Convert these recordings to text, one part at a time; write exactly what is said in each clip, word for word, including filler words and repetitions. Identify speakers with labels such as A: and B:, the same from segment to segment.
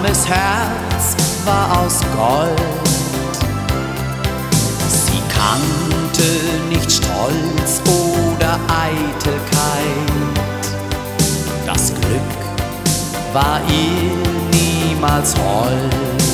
A: armes Herz war aus Gold. Sie kannte nicht Stolz oder Eitelkeit. Das Glück war ihr niemals hold.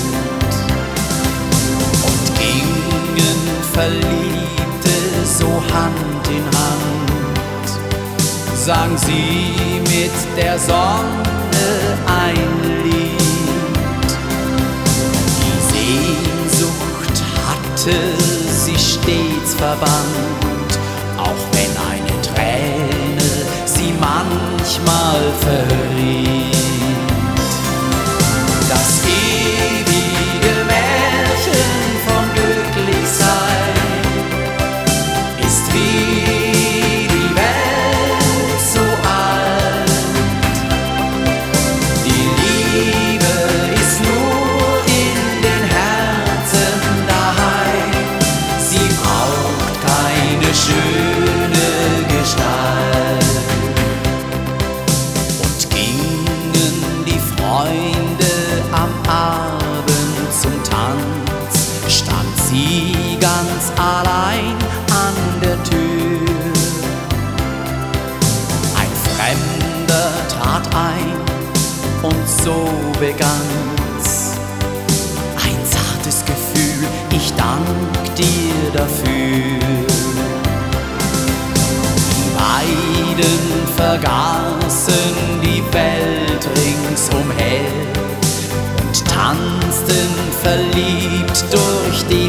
A: Und gingen Verliebte so Hand in Hand, sang sie mit der Sonne ein Lied. Die Sehnsucht hatte sie stets verbannt, auch wenn eine Träne sie manchmal verriet. Das ewige Märchen vom Glücklichsein ist wie die Welt so alt. Die Liebe ist nur in den Herzen daheim. Sie braucht keine schöne Gestalt. Und gingen die Freunde am Abend zum Tanz, stand sie ganz allein an der Tür. Ein Fremder trat ein und so begann's. Ein zartes Gefühl, ich dank dir dafür. Die beiden vergaßen die Welt ringsumher und tanzten verliebt durch die